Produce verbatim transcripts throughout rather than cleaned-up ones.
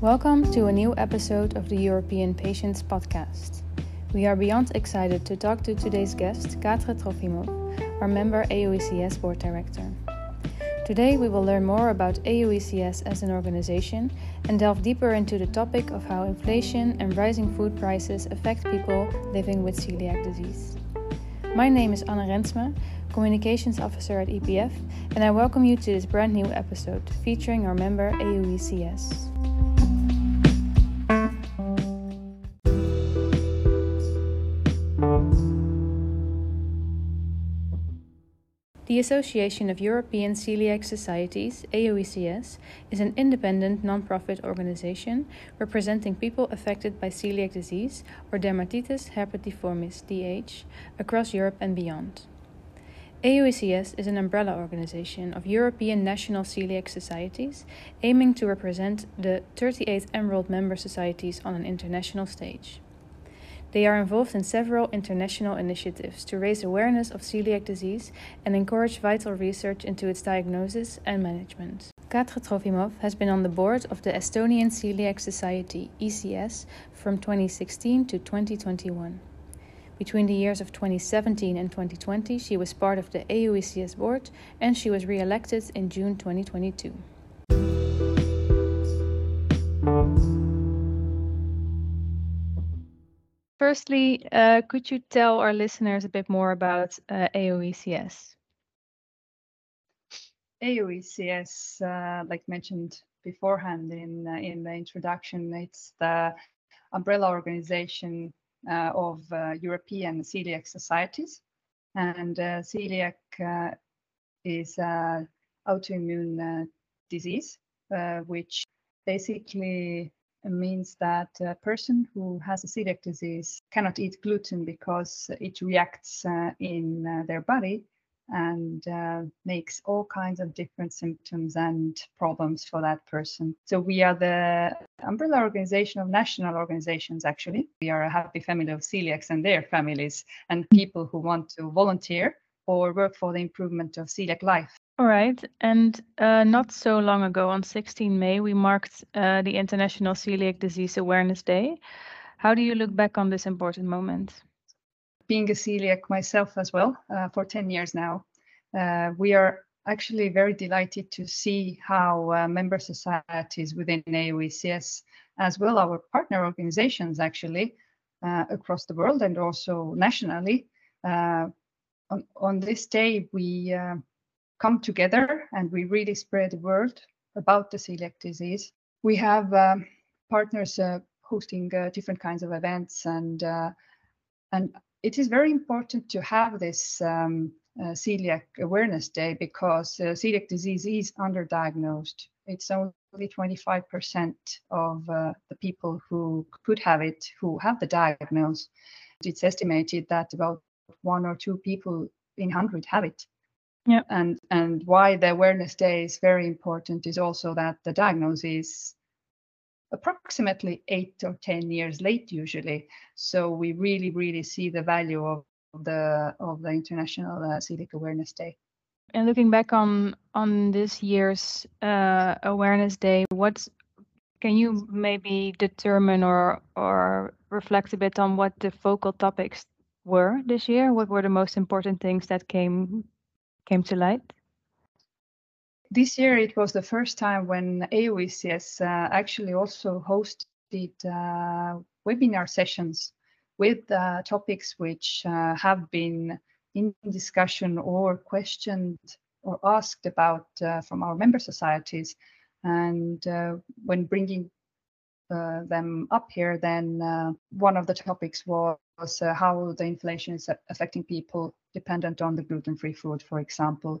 Welcome to a new episode of the European Patients Podcast. We are beyond excited to talk to today's guest, Katra Trofimov, our member A U E C S Board Director. Today we will learn more about A U E C S as an organization and delve deeper into the topic of how inflation and rising food prices affect people living with celiac disease. My name is Anne Rensma, Communications Officer at E P F, and I welcome you to this brand new episode featuring our member A U E C S. The Association of European Celiac Societies, A U E C S, is an independent non-profit organization representing people affected by celiac disease or dermatitis herpetiformis D H across Europe and beyond. A U E C S is an umbrella organization of European national celiac societies aiming to represent the thirty-eight enrolled member societies on an international stage. They are involved in several international initiatives to raise awareness of celiac disease and encourage vital research into its diagnosis and management. Katra Trofimov has been on the board of the Estonian Celiac Society, E C S, from twenty sixteen to twenty twenty-one. Between the years of twenty seventeen and twenty twenty, she was part of the A U E C S board and she was re-elected in June twenty twenty-two. Firstly, uh, could you tell our listeners a bit more about uh, A U E C S? A U E C S, uh, like mentioned beforehand in uh, in the introduction, it's the umbrella organization uh, of uh, European celiac societies, and uh, celiac uh, is an autoimmune uh, disease, uh, which basically means that a person who has a celiac disease cannot eat gluten because it reacts uh, in uh, their body and uh, makes all kinds of different symptoms and problems for that person. So we are the umbrella organization of national organizations, actually. We are a happy family of celiacs and their families and people who want to volunteer or work for the improvement of celiac life. All right, and uh, not so long ago, on sixteenth of May, we marked uh, the International Celiac Disease Awareness Day. How do you look back on this important moment? Being a celiac myself as well uh, for ten years now, uh, we are actually very delighted to see how uh, member societies within A U E C S, as well our partner organizations actually uh, across the world and also nationally, uh, on, on this day we uh, come together and we really spread the word about the celiac disease. We have um, partners uh, hosting uh, different kinds of events, and uh, and it is very important to have this um, uh, celiac awareness day because uh, celiac disease is underdiagnosed. It's only twenty-five percent of uh, the people who could have it who have the diagnosis. It's estimated that about one or two people in one hundred have it. Yeah. And and why the awareness day is very important is also that the diagnosis is approximately eight or ten years late usually. So we really, really see the value of the of the International uh, Celiac Awareness Day. And looking back on on this year's uh, Awareness Day, what can you maybe determine or or reflect a bit on what the focal topics were this year? What were the most important things that came came to light? This year it was the first time when A U E C S uh, actually also hosted uh, webinar sessions with uh, topics which uh, have been in discussion or questioned or asked about uh, from our member societies. And uh, when bringing uh, them up here, then uh, one of the topics was uh, how the inflation is affecting people dependent on the gluten-free food, for example.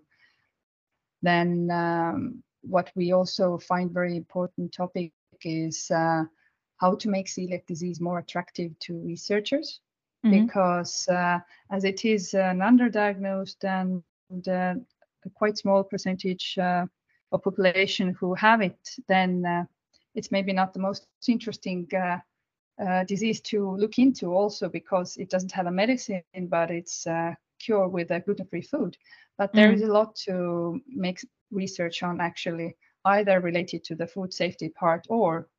Then um, what we also find very important topic is uh, how to make celiac disease more attractive to researchers, mm-hmm. because uh, as it is an underdiagnosed and uh, a quite small percentage uh, of population who have it, then uh, it's maybe not the most interesting uh, uh, disease to look into also because it doesn't have a medicine, but it's uh, cure with a gluten-free food. But there mm. is a lot to make research on actually, either related to the food safety part or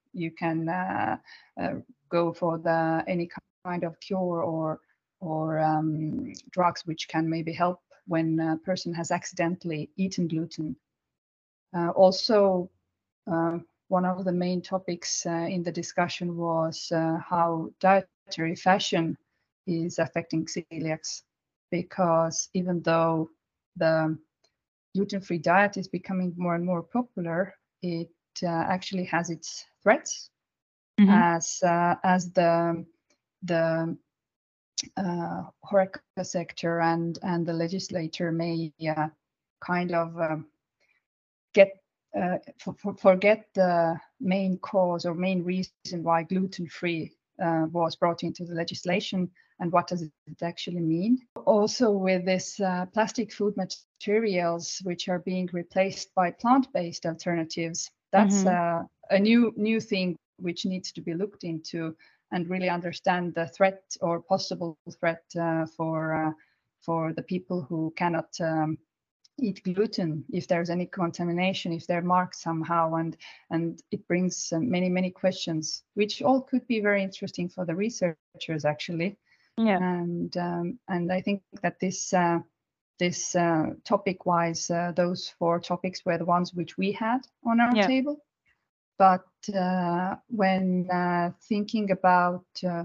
you can uh, uh, go for the any kind of cure or or um, drugs which can maybe help when a person has accidentally eaten gluten. Uh, also, uh, one of the main topics uh, in the discussion was uh, how dietary fashion is affecting celiacs, because even though the gluten-free diet is becoming more and more popular, it uh, actually has its threats, mm-hmm. as uh, as the the uh, HoReCa sector and and the legislator may uh, kind of um, get uh, for, for, forget the main cause or main reason why gluten-free uh, was brought into the legislation and what does it actually mean. Also, with this uh, plastic food materials which are being replaced by plant-based alternatives, that's mm-hmm. uh, a new new thing which needs to be looked into and really understand the threat or possible threat uh, for uh, for the people who cannot um, eat gluten, if there's any contamination, if they're marked somehow, and and it brings uh, many many questions, which all could be very interesting for the researchers actually. Yeah. And um, and I think that this uh, this uh, topic-wise, uh, those four topics were the ones which we had on our yeah. table. But uh, when uh, thinking about uh,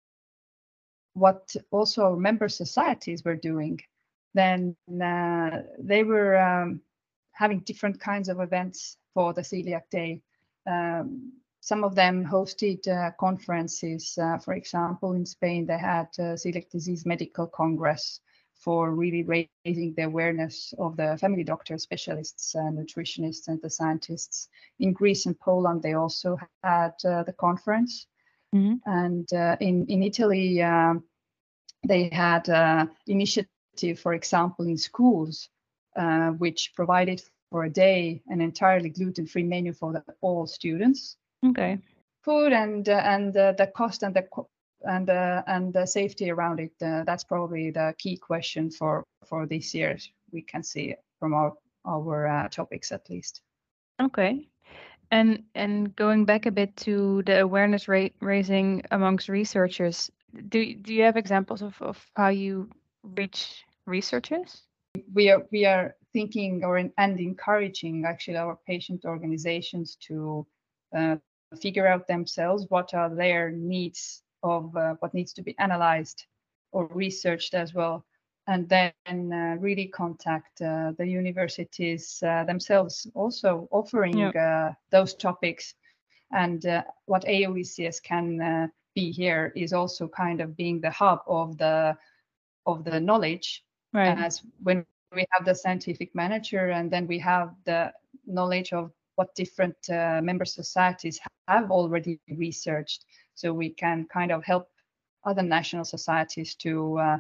what also member societies were doing, then uh, they were um, having different kinds of events for the Celiac Day. Um, some of them hosted uh, conferences. Uh, for example, in Spain, they had uh, Celiac Disease Medical Congress for really raising the awareness of the family doctors, specialists, uh, nutritionists, and the scientists. In Greece and Poland, they also had uh, the conference. Mm-hmm. And uh, in, in Italy, um, they had uh, initiative, for example, in schools, uh, which provided for a day an entirely gluten-free menu for the, all students. Okay. Food and uh, and uh, the cost and the and uh, and the safety around it. Uh, that's probably the key question for for this year. We can see from our our uh, topics at least. Okay. And and going back a bit to the awareness ra- raising amongst researchers, do do you have examples of, of how you reach researchers? We are we are thinking or in, and encouraging actually our patient organizations to uh, figure out themselves what are their needs of uh, what needs to be analyzed or researched as well, and then uh, really contact uh, the universities uh, themselves, also offering yep. uh, those topics. And uh, what A O E C S can uh, be here is also kind of being the hub of the of the knowledge, right. As when we have the scientific manager, and then we have the knowledge of what different uh, member societies have already researched, so we can kind of help other national societies to uh,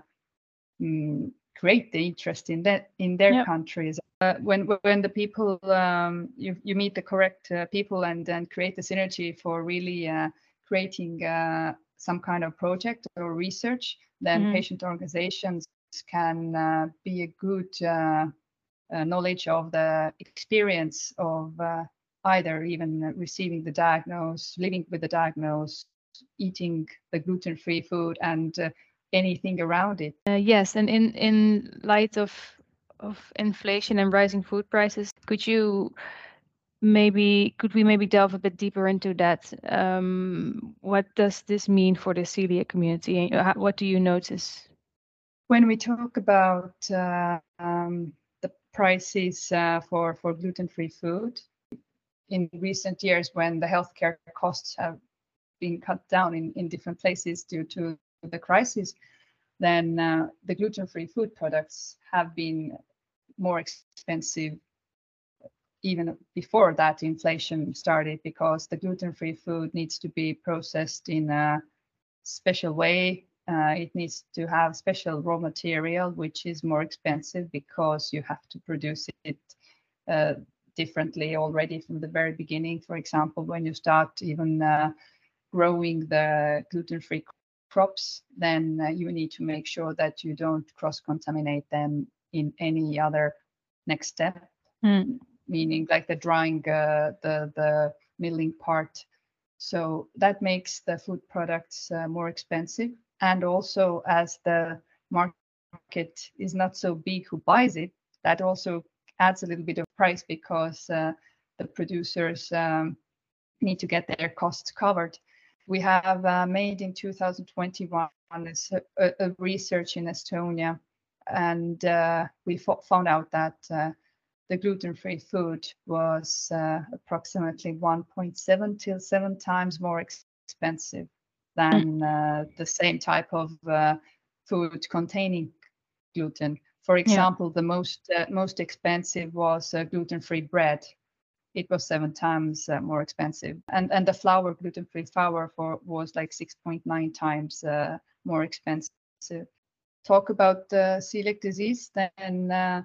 mm, create the interest in that in their yep. countries. Uh, when when the people um, you you meet the correct uh, people and then create the synergy for really uh, creating uh, some kind of project or research, then mm-hmm. patient organizations can uh, be a good uh, uh, knowledge of the experience of uh, either even receiving the diagnosis, living with the diagnosis, eating the gluten-free food, and uh, anything around it. Uh, yes, and in in light of of inflation and rising food prices, could you maybe could we maybe delve a bit deeper into that? Um, what does this mean for the celiac community? And what do you notice? When we talk about uh, um, the prices uh, for for gluten-free food in recent years, when the healthcare costs have been cut down in, in different places due to the crisis, then uh, the gluten-free food products have been more expensive even before that inflation started, because the gluten-free food needs to be processed in a special way. Uh, it needs to have special raw material, which is more expensive because you have to produce it uh, differently already from the very beginning. For example, when you start even uh, growing the gluten-free crops, then uh, you need to make sure that you don't cross-contaminate them in any other next step, mm. meaning like the drying, uh, the the milling part. So that makes the food products uh, more expensive. And also, as the market is not so big who buys it, that also adds a little bit of price because uh, the producers um, need to get their costs covered. We have uh, made in two thousand twenty-one a, a research in Estonia, and uh, we found out that uh, the gluten-free food was uh, approximately one point seven till seven times more expensive than uh, the same type of uh, food containing gluten. For example, yeah. the most uh, most expensive was uh, gluten-free bread. It was seven times uh, more expensive, and and the flour, gluten-free flour, for was like six point nine times uh, more expensive. Talk about uh, celiac disease, then. Uh,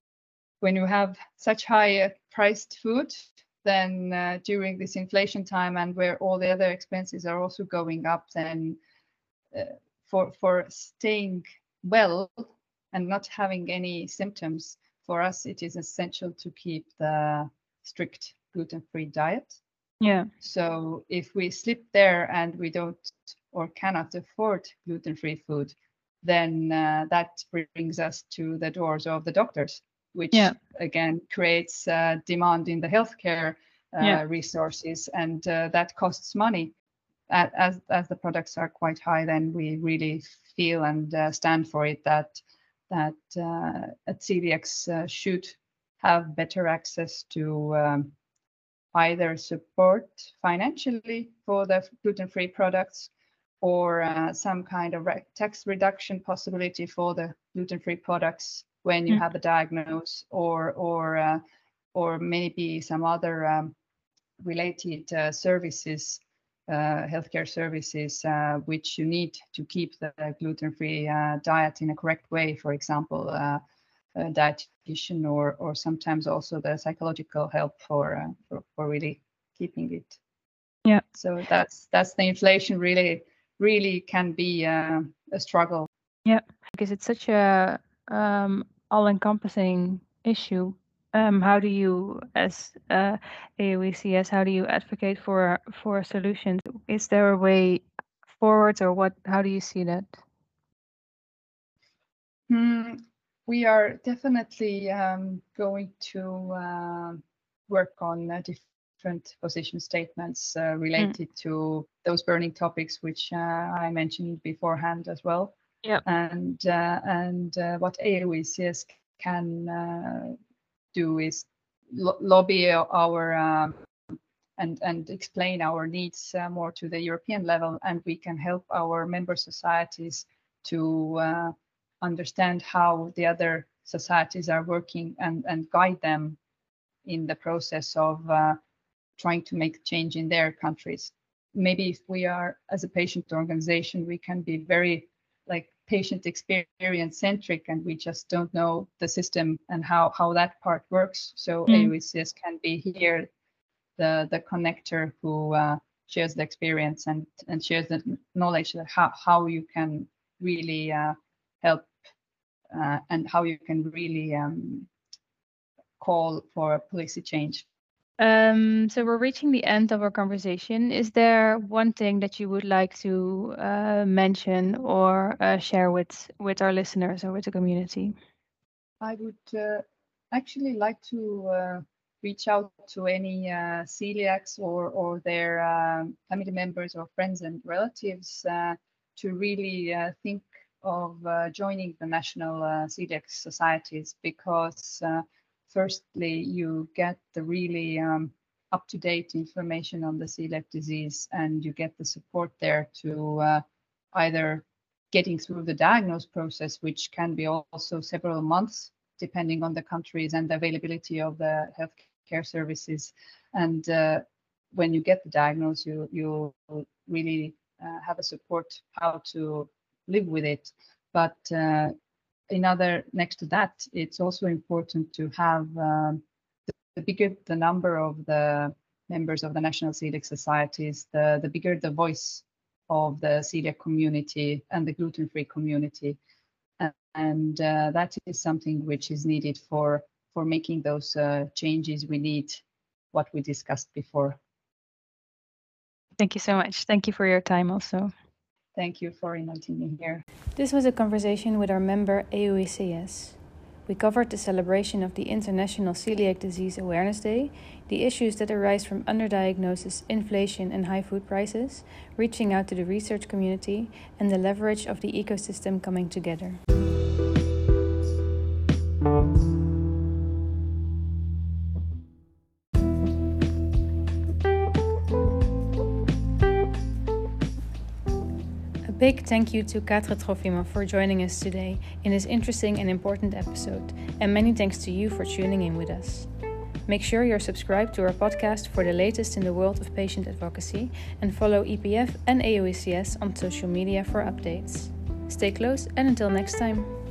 when you have such high priced food, then uh, during this inflation time and where all the other expenses are also going up, then uh, for for staying well and not having any symptoms, for us it is essential to keep the strict gluten-free diet. Yeah. So if we slip there and we don't or cannot afford gluten-free food, then uh, that brings us to the doors of the doctors, which yeah. again creates uh, demand in the healthcare uh, yeah. resources, and uh, that costs money. As as the products are quite high, then we really feel and uh, stand for it that that uh, celiacs uh, should have better access to um, either support financially for the gluten-free products, or uh, some kind of re tax reduction possibility for the gluten-free products when you mm. have a diagnosis, or or uh, or maybe some other um, related uh, services, uh, healthcare services, uh, which you need to keep the gluten-free uh, diet in a correct way. For example, uh, a dietitian, or or sometimes also the psychological help for uh, for, for really keeping it. Yeah. So that's that's the inflation really really can be uh, a struggle. Yeah, because it's such a um, all-encompassing issue. Um, how do you, as uh, A O E C S, how do you advocate for for solutions? Is there a way forward, or what? How do you see that? Mm, we are definitely um, going to uh, work on uh, different position statements uh, related mm. to those burning topics, which uh, I mentioned beforehand as well. Yeah. And uh, and uh, what A O E C S can uh, do is lo lobby our um, and and explain our needs uh, more to the European level, and we can help our member societies to uh, understand how the other societies are working, and and guide them in the process of uh, trying to make change in their countries. Maybe if we are, as a patient organization, we can be very like patient experience centric, and we just don't know the system and how how that part works. So mm. A O E C S can be here the the connector who uh, shares the experience and and shares the knowledge that how how you can really uh, help uh, and how you can really um, call for a policy change. Um, so we're reaching the end of our conversation. Is there one thing that you would like to uh, mention or uh, share with with our listeners or with the community? I would uh, actually like to uh, reach out to any uh, celiacs or or their um, family members or friends and relatives uh, to really uh, think of uh, joining the national uh, celiac societies, because uh, firstly you get the really um, up-to-date information on the celiac disease, and you get the support there to uh, either getting through the diagnosis process, which can be also several months depending on the countries and the availability of the healthcare services. And uh, when you get the diagnosis, you you really uh, have a support how to live with it. But uh, in other, next to that, it's also important to have um, the, the bigger the number of the members of the national celiac societies, the the bigger the voice of the celiac community and the gluten-free community. And uh, that is something which is needed for for making those uh, changes. We need what we discussed before. Thank you so much. Thank you for your time also. Thank you for inviting me here. This was a conversation with our member A O E C S. We covered the celebration of the International Celiac Disease Awareness Day, the issues that arise from underdiagnosis, inflation, and high food prices, reaching out to the research community, and the leverage of the ecosystem coming together. A big thank you to Katra Trofima for joining us today in this interesting and important episode, and many thanks to you for tuning in with us. Make sure you're subscribed to our podcast for the latest in the world of patient advocacy, and follow E P F and A O E C S on social media for updates. Stay close, and until next time.